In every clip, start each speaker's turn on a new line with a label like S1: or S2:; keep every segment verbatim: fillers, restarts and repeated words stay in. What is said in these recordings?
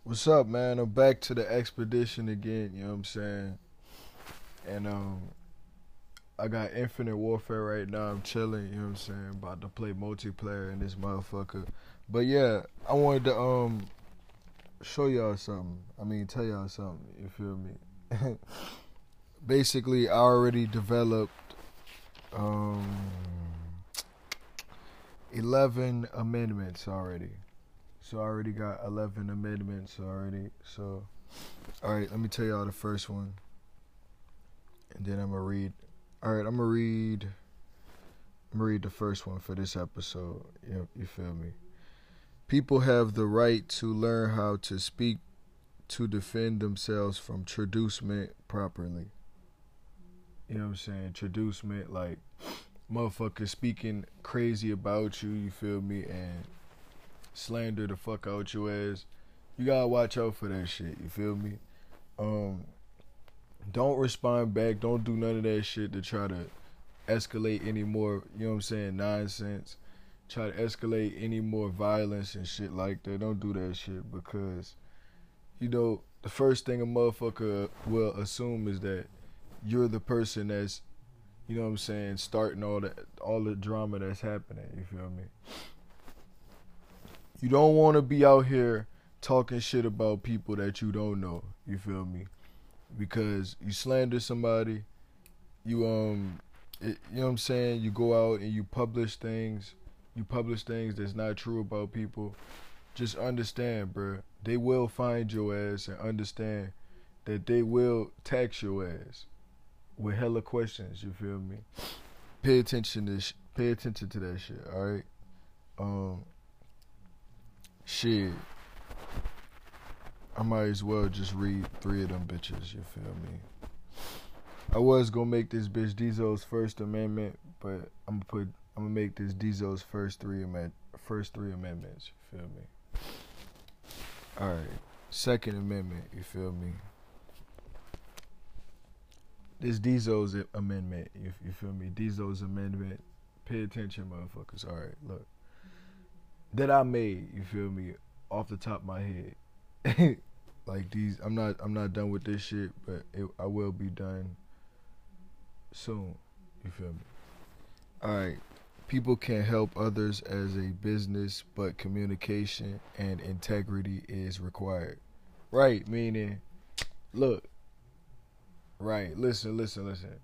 S1: What's up, man? I'm back to the expedition again, you know what I'm saying? And um I got Infinite Warfare right now. I'm chilling, you know what I'm saying? About to play multiplayer in this motherfucker. But yeah, I wanted to um show y'all something. I mean, tell y'all something, you feel me? Basically, I already developed um eleven amendments already. So I already got eleven amendments already. So all right, let me tell y'all the first one. And then I'm gonna read. All right, I'm gonna read. I'm gonna read the first one for this episode. You you feel me? People have the right to learn how to speak to defend themselves from traducement properly. You know what I'm saying? Traducement, like motherfuckers speaking crazy about you. You feel me? And slander the fuck out your ass. You gotta watch out for that shit. You feel me? Um, don't respond back. Don't do none of that shit to try to escalate any more, you know what I'm saying, nonsense. Try to escalate any more violence and shit like that. Don't do that shit because, you know, the first thing a motherfucker will assume is that you're the person that's, you know what I'm saying, starting all the all the drama that's happening, you feel me? You don't want to be out here talking shit about people that you don't know, you feel me? Because you slander somebody, you um it, you know what I'm saying, you go out and you publish things, you publish things that's not true about people. Just understand, bruh, they will find your ass and understand that they will tax your ass with hella questions, you feel me? Pay attention to sh- pay attention to that shit, all right? Um shit. I might as well just read three of them bitches, you feel me? I was gonna make this bitch Diesel's First Amendment, but I'm gonna put I'm gonna make this Diesel's first three amend first three amendments. You feel me? All right, Second Amendment. You feel me? This Diesel's amendment. You, you feel me? Diesel's amendment. Pay attention, motherfuckers. All right, look. That I made. You feel me? Off the top of my head. Like these, I'm not I'm not done with this shit, but it, I will be done soon. You feel me? Alright. People can help others as a business, but communication and integrity is required. Right, meaning, look, right, listen, listen, listen.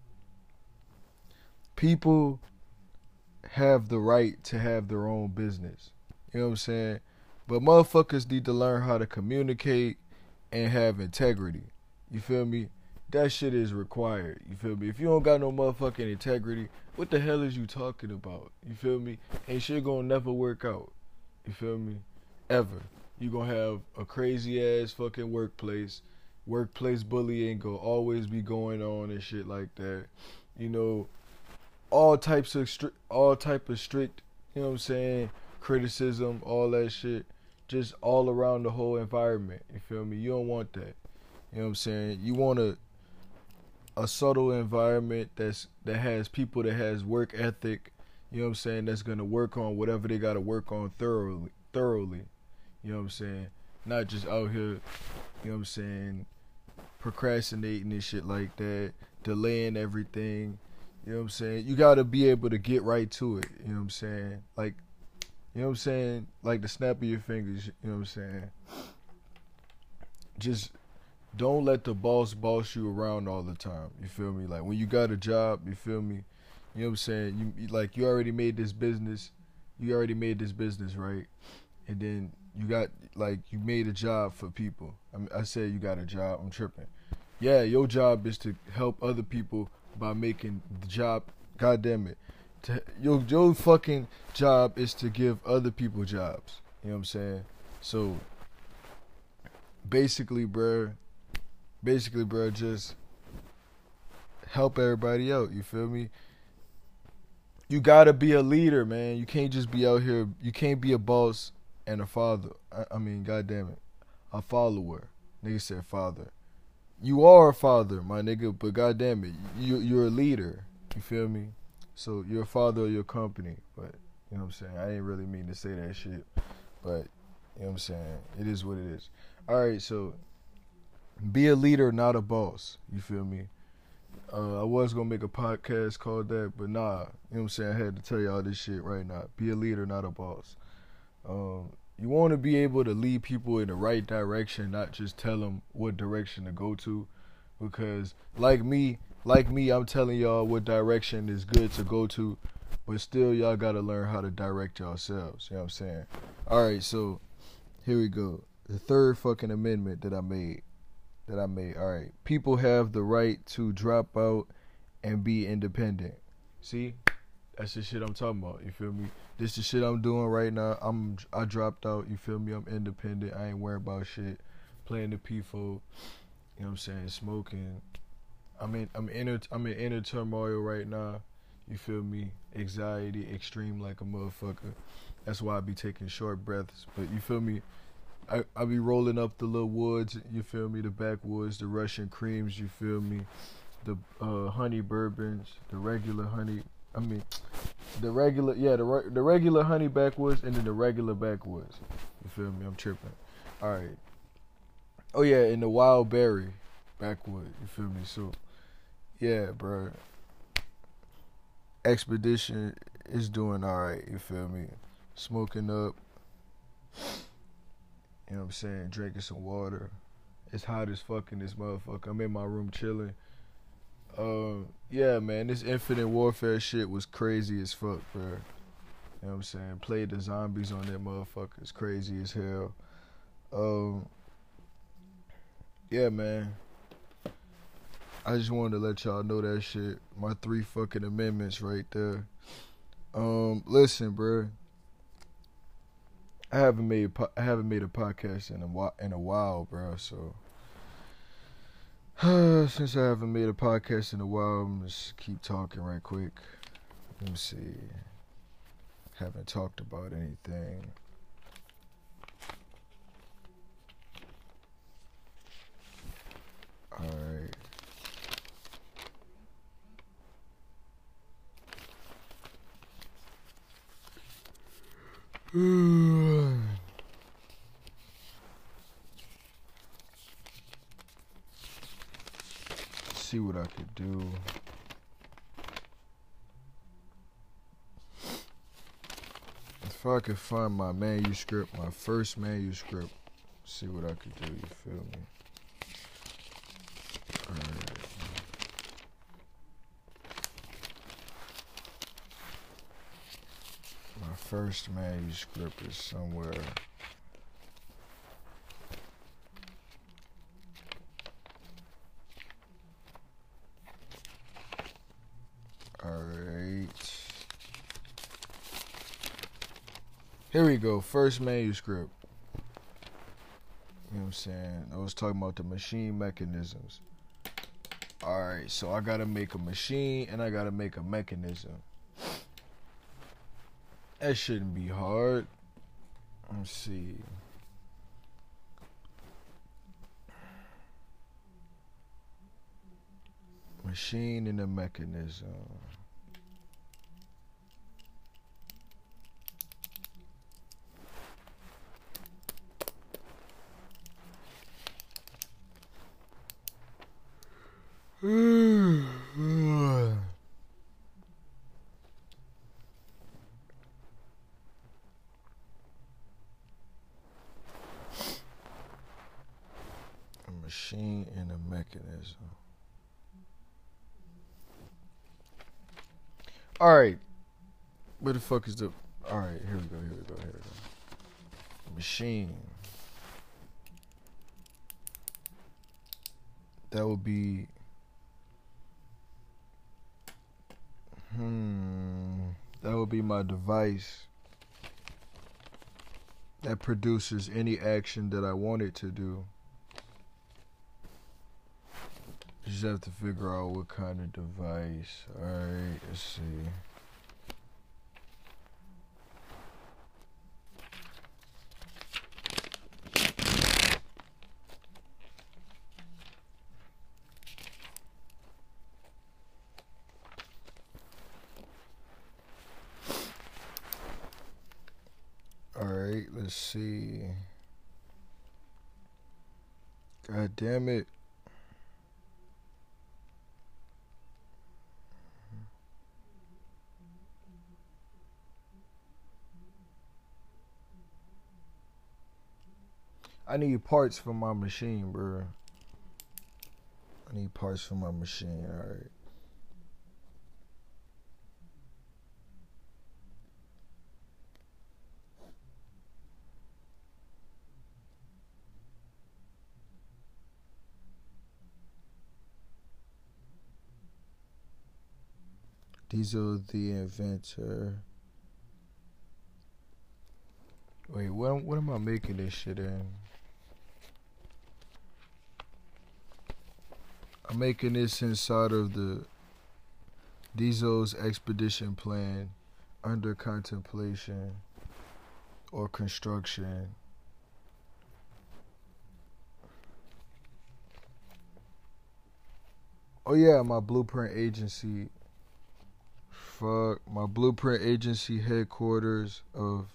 S1: People have the right to have their own business. You know what I'm saying? But motherfuckers need to learn how to communicate and have integrity. You feel me? That shit is required. You feel me? If you don't got no motherfucking integrity, what the hell is you talking about? You feel me? And shit gonna never work out. You feel me? Ever. You gonna have a crazy ass fucking workplace. Workplace bullying gonna always be going on and shit like that. You know, all types of strict, all type of strict, you know what I'm saying, criticism, all that shit, just all around the whole environment. You feel me? You don't want that. You know what I'm saying? You want a a subtle environment that's that has people that has work ethic, you know what I'm saying, that's gonna work on whatever they gotta work on thoroughly thoroughly. You know what I'm saying? Not just out here, you know what I'm saying, procrastinating and shit like that, delaying everything. You know what I'm saying? You gotta be able to get right to it, you know what I'm saying? Like, you know what I'm saying? Like the snap of your fingers, you know what I'm saying? Just don't let the boss boss you around all the time. You feel me? Like when you got a job, you feel me? You know what I'm saying? You like you already made this business. You already made this business, right? And then you got like you made a job for people. I mean, I said you got a job. I'm tripping. Yeah, your job is to help other people by making the job. God damn it. To, your your fucking job is to give other people jobs. You know what I'm saying? So basically, bruh, basically, bruh, just help everybody out. You feel me? You gotta be a leader, man. You can't just be out here. You can't be a boss and a father. I, I mean, God damn it, a follower. Nigga said father. You are a father, my nigga, but God damn it, you you're a leader. You feel me? So you're a father of your company, but you know what I'm saying? I didn't really mean to say that shit, but You know what I'm saying? It is what it is. All right, so be a leader, not a boss. You feel me? Uh, I was gonna make a podcast called that, but nah. You know what I'm saying? I had to tell y'all this shit right now. Be a leader, not a boss. Um, you want to be able to lead people in the right direction, not just tell them what direction to go to. Because like me, like me, I'm telling y'all what direction is good to go to, but still y'all gotta learn how to direct yourselves. You know what I'm saying? All right, so here we go. The third fucking amendment that I made. That I made. All right, people have the right to drop out and be independent. See, that's the shit I'm talking about. You feel me? This the shit I'm doing right now. I'm I dropped out. You feel me? I'm independent. I ain't worried about shit. Playing the P four. You know what I'm saying? Smoking. I'm in. I'm in. I'm in inner turmoil right now. You feel me? Anxiety, extreme like a motherfucker. That's why I be taking short breaths. But you feel me? I, I be rolling up the little woods, you feel me, the backwoods, the Russian creams, you feel me, the uh, honey bourbons, the regular honey, I mean, the regular, yeah, the re- the regular honey backwoods, and then the regular backwoods, you feel me, I'm tripping. All right. Oh, yeah, and the wild berry backwood, you feel me, so, yeah, bro. Expedition is doing all right, you feel me, smoking up. You know what I'm saying? Drinking some water. It's hot as fuck in this motherfucker. I'm in my room chilling. Uh, yeah, man, this Infinite Warfare shit was crazy as fuck, bro. You know what I'm saying? Played the zombies on that motherfucker. It's crazy as hell. Um, yeah, man. I just wanted to let y'all know that shit. My three fucking amendments right there. Um, listen, bro. I haven't made I haven't made a podcast in a while, in a while, bro. So since I haven't made a podcast in a while, I'm just keep talking right quick. Let me see. Haven't talked about anything. All right. See what I could do. If I could find my manuscript, my first manuscript, see what I could do, you feel me? Alright. My first manuscript is somewhere. Alright. Here we go. First manuscript. You know what I'm saying? I was talking about the machine mechanisms. Alright, so I gotta make a machine and I gotta make a mechanism. That shouldn't be hard. Let's see. Machine and a mechanism. A machine and a mechanism. Alright. Where the fuck is the... Alright, here we go, here we go, here we go. Machine. That would be... Hmm... That would be my device that produces any action that I want it to do. Just have to figure out what kind of device. Alright, let's see. Alright, let's Let's see. God damn it. I need parts for my machine, bro. I need parts for my machine, alright. Diesel the inventor. Wait, what, what am I making this shit in? I'm making this inside of the Diesel's expedition plan under contemplation or construction. Oh yeah, my blueprint agency. Fuck, my blueprint agency headquarters of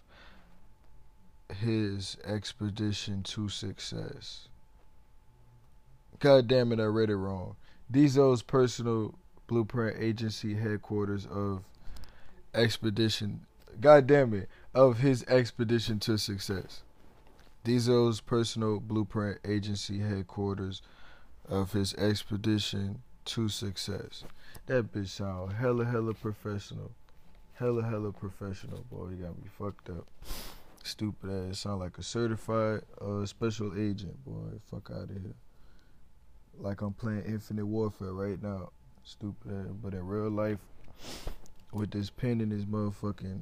S1: his expedition to success. God damn it, I read it wrong. Diesel's personal blueprint agency headquarters of expedition. God damn it, of his expedition to success. Diesel's personal blueprint agency headquarters of his expedition to success. That bitch sound hella hella professional. Hella hella professional, boy. You got me fucked up. Stupid ass. Sound like a certified uh, special agent, boy. Fuck out of here. Like I'm playing Infinite Warfare right now. Stupid ass. But in real life, with this pen in this motherfucking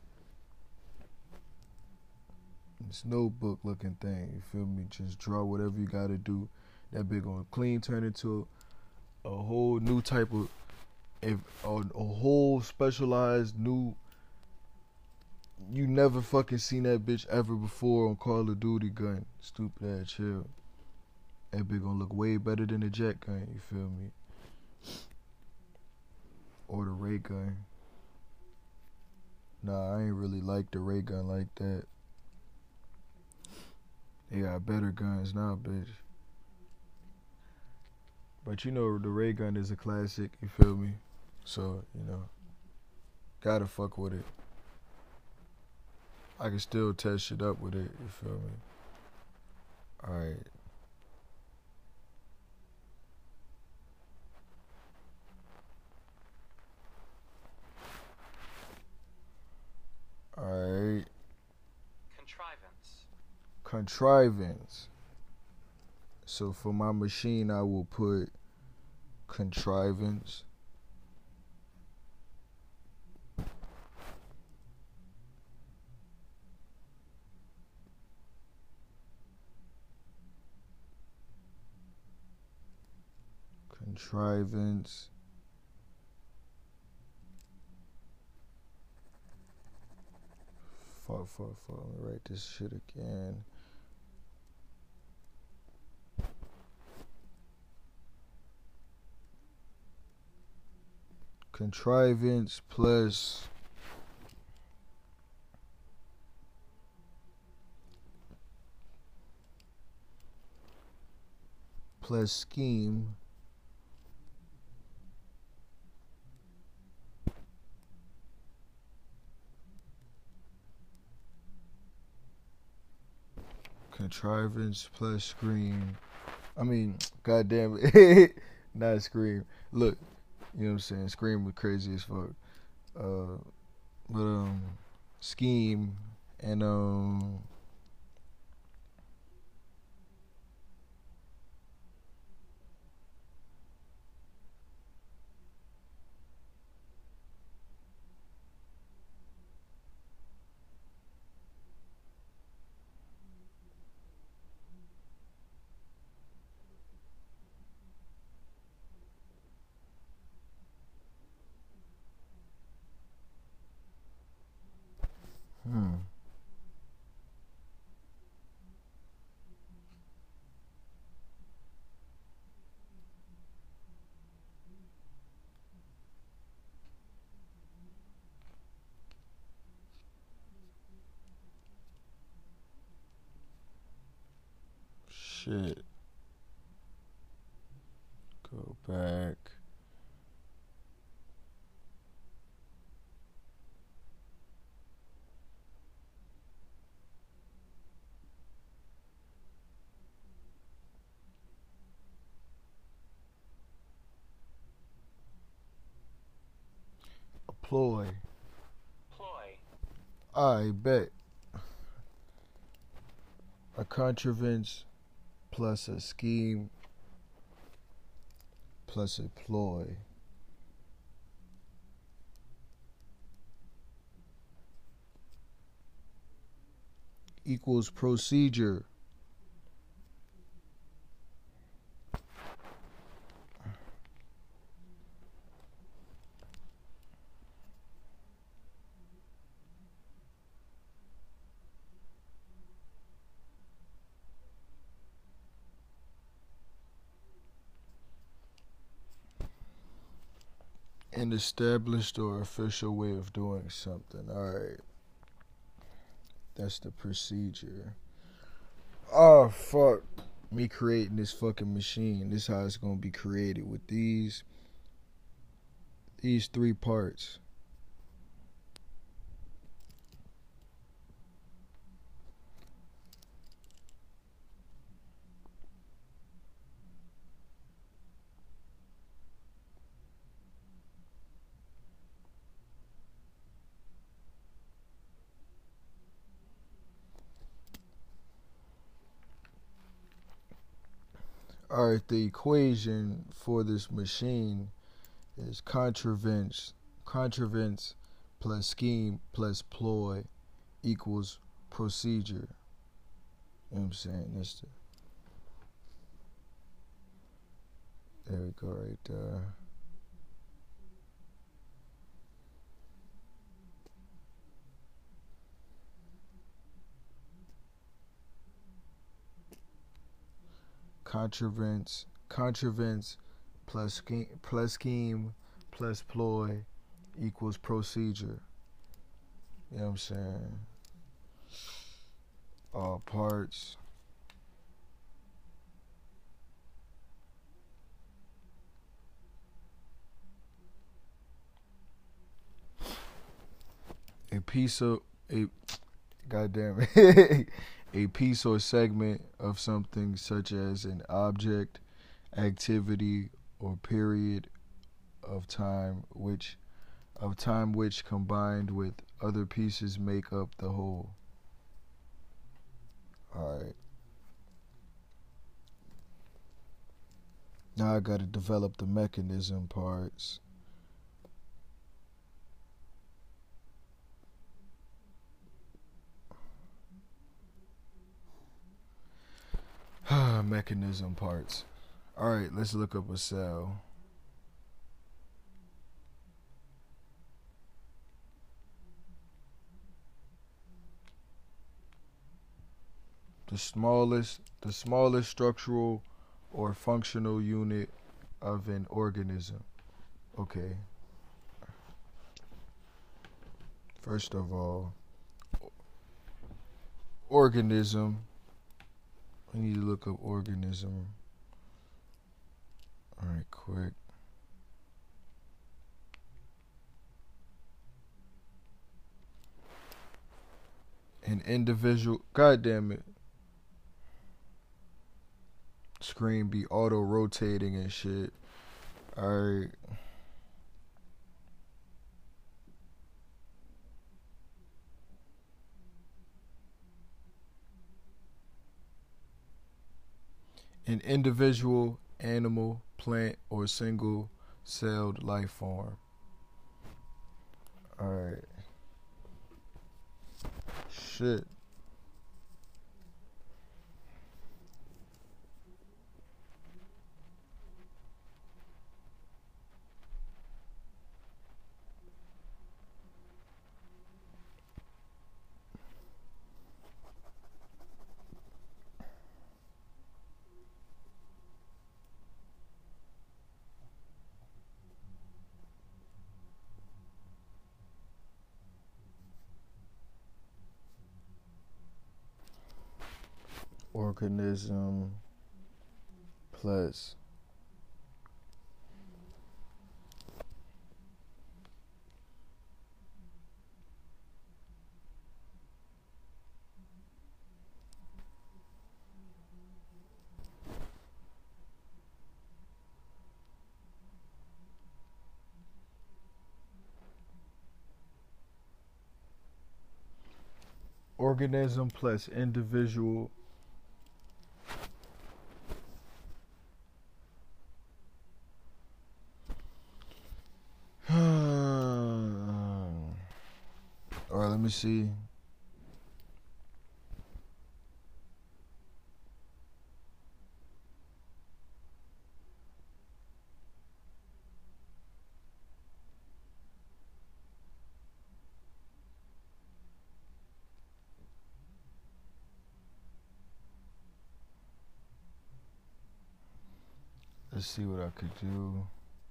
S1: this notebook looking thing, you feel me? Just draw whatever you gotta do. That big on clean turn into a whole new type of if a, a whole specialized new. You never fucking seen that bitch ever before on Call of Duty gun. Stupid ass chill. That bitch gonna look way better than the jet gun, you feel me? Or the ray gun. Nah, I ain't really like the ray gun like that. They got better guns now, bitch. But you know the ray gun is a classic, you feel me? So, you know, gotta fuck with it. I can still test shit up with it, you feel me? Alright. Alright.
S2: Contrivance.
S1: Contrivance. So for my machine, I will put contrivance. Contrivance. Fuck, fuck, fuck. Let me write this shit again. Contrivance plus plus scheme contrivance plus scream. I mean, goddamn it, not scream. Look, you know what I'm saying? Scream was crazy as fuck. Uh, but um, scheme and um. Hmm. Shit. Go back. Ploy.
S2: Ploy.
S1: I bet. A contrivance plus a scheme plus a ploy equals procedure. An established or official way of doing something. Alright. That's the procedure. Oh, fuck. Me creating this fucking machine. This is how it's gonna be created with these these three parts. Alright, the equation for this machine is contrivance, contrivance plus scheme plus ploy equals procedure. You know what I'm saying? That's the, there we go right there. Contrivance, contrivance plus scheme, plus scheme plus ploy equals procedure. You know what I'm saying? All parts. A piece of a goddamn it. A piece or segment of something such as an object, activity, or period of time which of time which combined with other pieces make up the whole. Alright. Now I gotta develop the mechanism parts. Mechanism parts. Alright, let's look up a cell. The smallest the smallest structural or functional unit of an organism. Okay. First of all, organism. I need to look up organism. Alright, quick. An individual. God damn it. Screen be auto rotating and shit. Alright. An individual, animal, plant, or single-celled life form. Alright. Shit. Organism. plus organism plus individual All right, let me see. Let's see what I could do.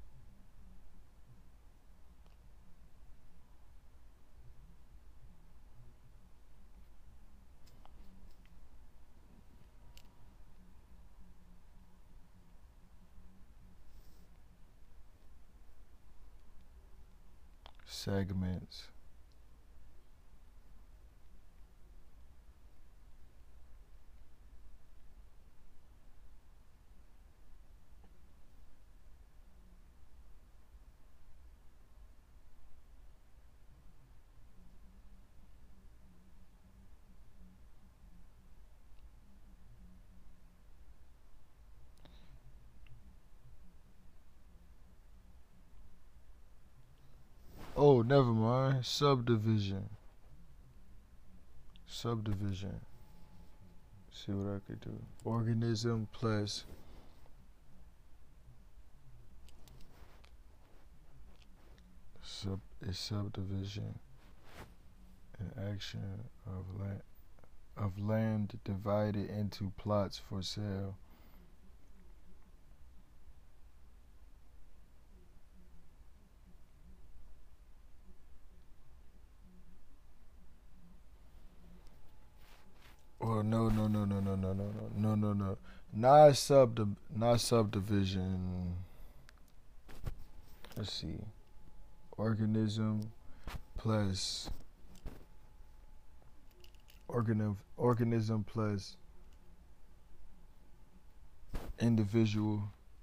S1: Segments. Oh, never mind. Subdivision. Subdivision. See what I could do. Organism plus sub is subdivision. An action of land of land divided into plots for sale. Well, no, no, no, no, no, no, no, no, no, no, no. Not sub, not subdivision. Let's see. Organism plus organism, organism plus individual.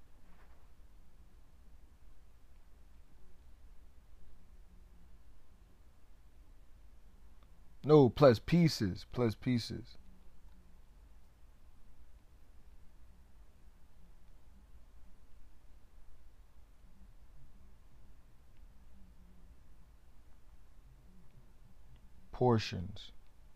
S1: No, plus pieces, plus pieces. Portions.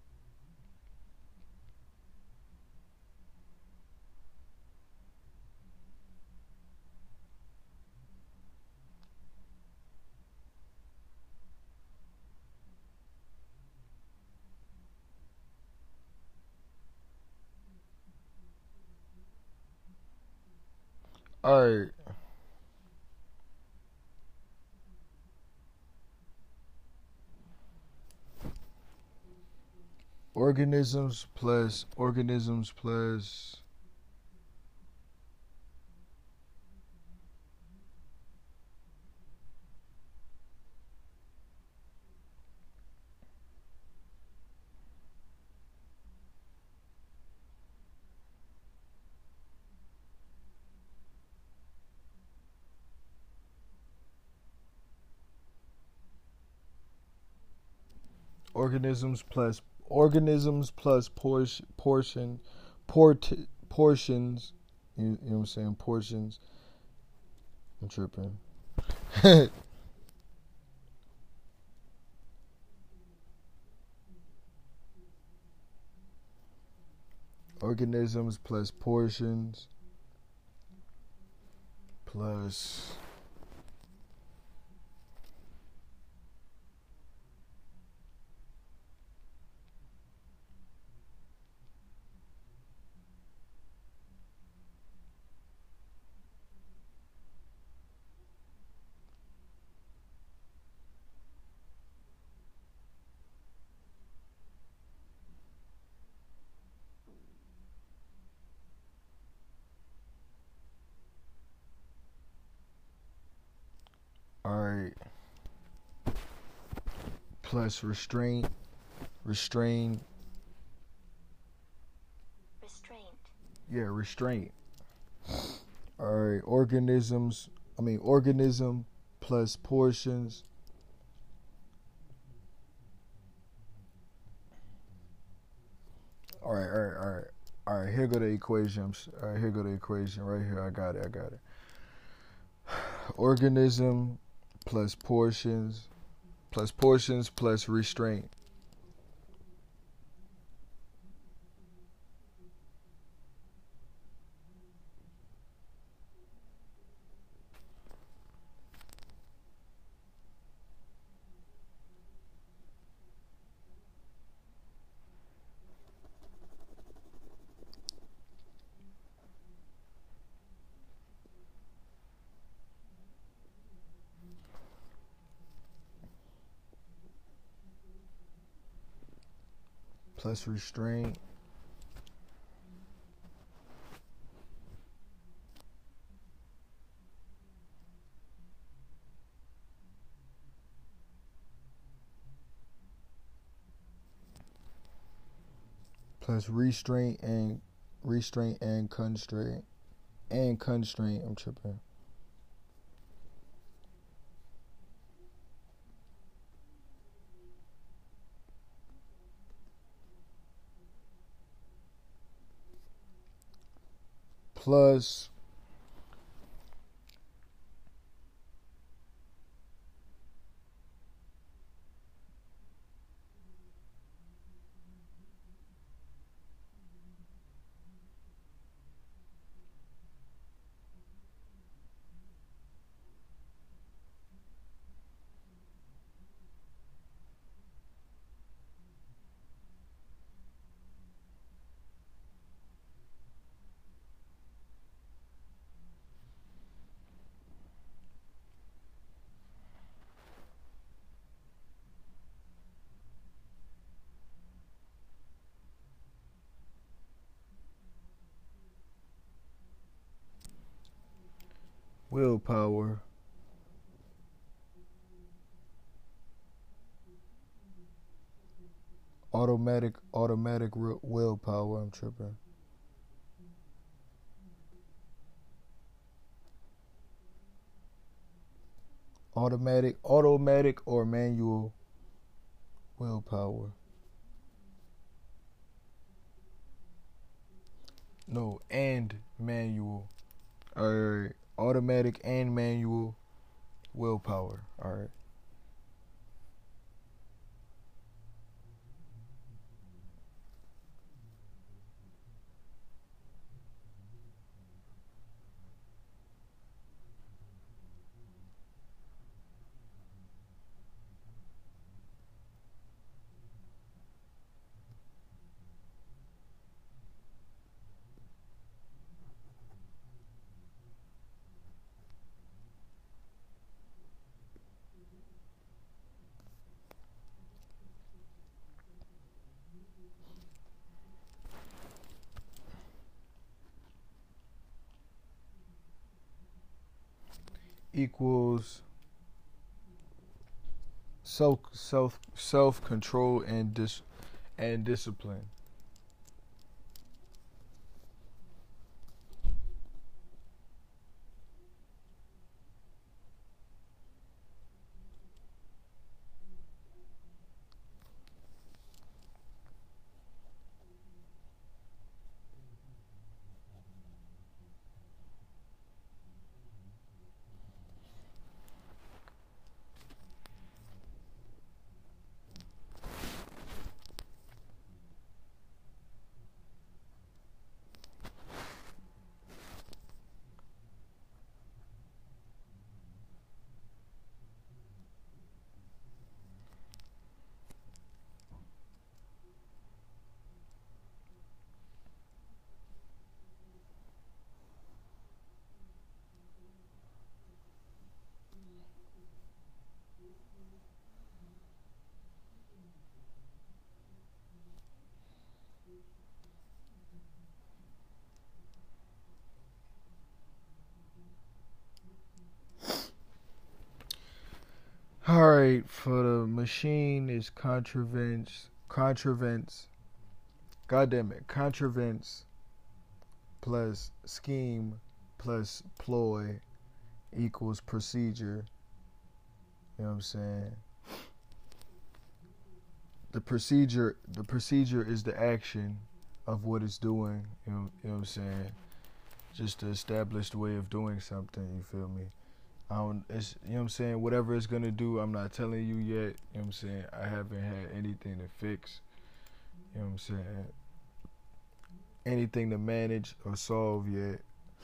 S1: All right. Organisms plus organisms plus organisms plus organisms plus portion portion port portions. You, you know what I'm saying? Portions. I'm tripping. Organisms plus portions plus plus restraint, restrain,
S3: Restraint.
S1: yeah, restraint. All right, organisms, I mean, organism plus portions. All right, all right, all right. All right, here go the equations. All right, here go the equation right here. I got it, I got it. Organism plus portions, plus portions plus restraint. Plus restraint. Plus restraint and restraint and constraint and constraint. I'm tripping. Plus willpower. Automatic, automatic willpower. I'm tripping. Automatic, automatic or manual willpower. No, and manual. All right, automatic and manual willpower. All right. Equals self self self control and dis and discipline. All right, for the machine is contravents, contravents, God damn it, contravents plus scheme plus ploy equals procedure. You know what I'm saying? The procedure, the procedure is the action of what it's doing. You know, you know what I'm saying? Just the established way of doing something. You feel me? I don't. It's, you know what I'm saying. Whatever it's gonna do, I'm not telling you yet. You know what I'm saying. I haven't had anything to fix. You know what I'm saying. Anything to manage or solve yet.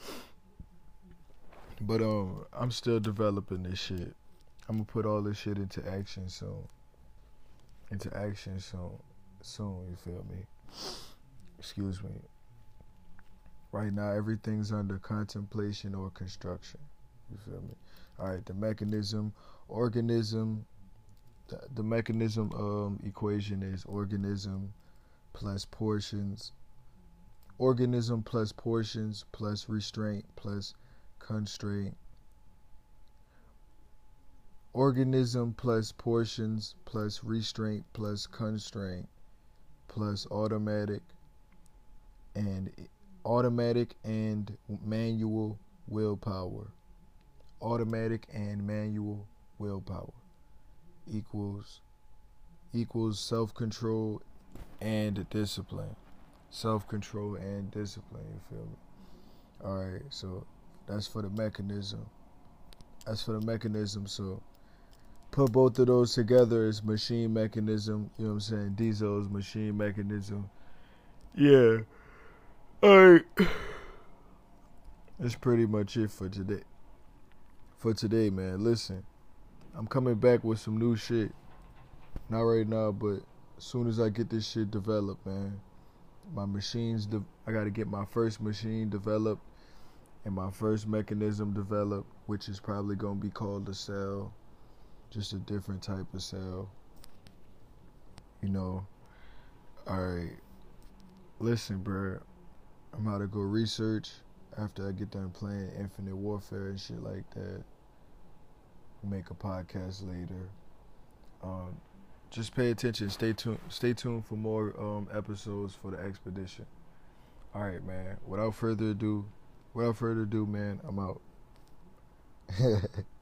S1: But um, I'm still developing this shit. I'm gonna put all this shit into action soon. Into action soon. Soon, you feel me? Excuse me. Right now, everything's under contemplation or construction. You feel me? All right, the mechanism, organism, the, the mechanism um, equation is organism plus portions, organism plus portions plus restraint plus constraint, organism plus portions plus restraint plus constraint plus automatic and automatic and manual willpower. Automatic and manual willpower equals equals self-control and discipline. Self-control and discipline, you feel me? Alright, so that's for the mechanism. That's for the mechanism, so put both of those together as machine mechanism, you know what I'm saying? Diesel's machine mechanism. Yeah. Alright. That's pretty much it for today. For today, man. Listen, I'm coming back with some new shit. Not right now, but as soon as I get this shit developed, man. My machines, de- I gotta get my first machine developed and my first mechanism developed, which is probably gonna be called a cell. Just a different type of cell. You know. Alright. Listen, bro. I'm about to go research after I get done playing Infinite Warfare and shit like that. Make a podcast later. Um, just pay attention. Stay tuned. Stay tuned for more um, episodes for the expedition. All right, man. Without further ado, without further ado, man, I'm out.